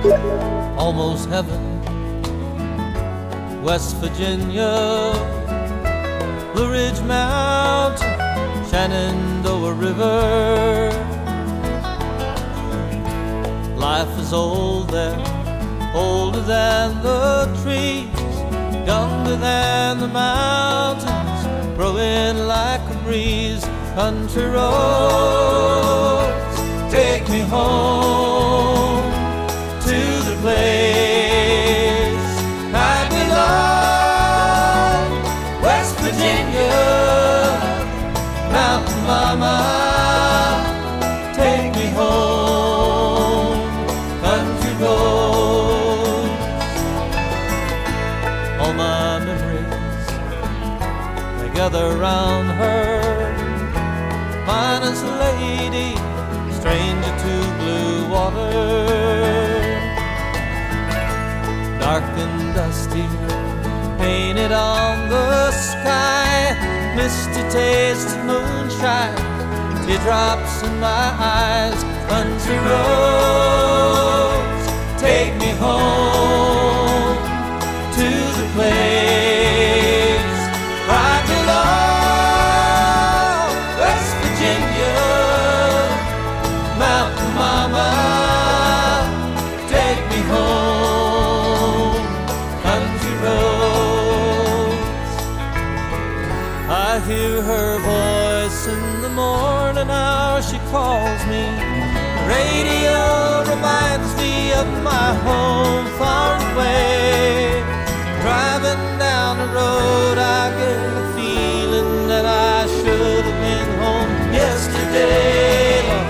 almost heaven, West Virginia, Blue Ridge Mountain, Shenandoah River. Life is old there, older than the trees, younger than the mountains, growing like a breeze. Country roads, take me home to the place I belong. West Virginia, Mountain Mama, take me home. Country roads, all my memories, they gather round her. Finest lady, stranger to blue water, dark and dusty, painted on the sky, misty taste of moonshine, teardrops in my eyes. Country roads, take me home to the place I belong. West Virginia, Mountain Mama, take me home. Country roads, I hear her voice in the morning hour. She calls me. Radio reminds me of my home far away. Driving down the road, I get a feeling that I should have been home yesterday, Lord,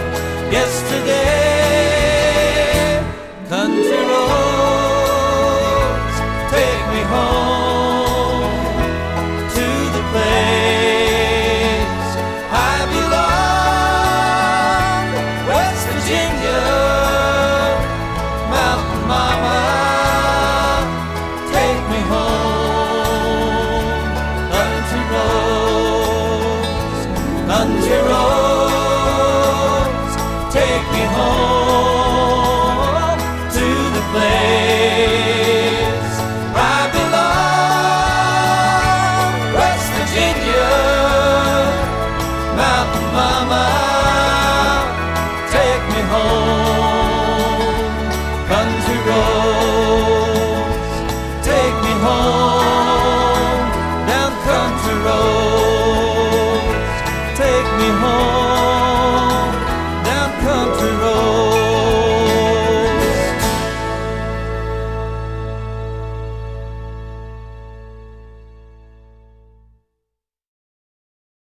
yesterday. Country roads, take me home to the place I belong. West Virginia, Mountain Mama, take me home. Country roads, country roads, take me home to the place I belong. West Virginia, Mountain Mama.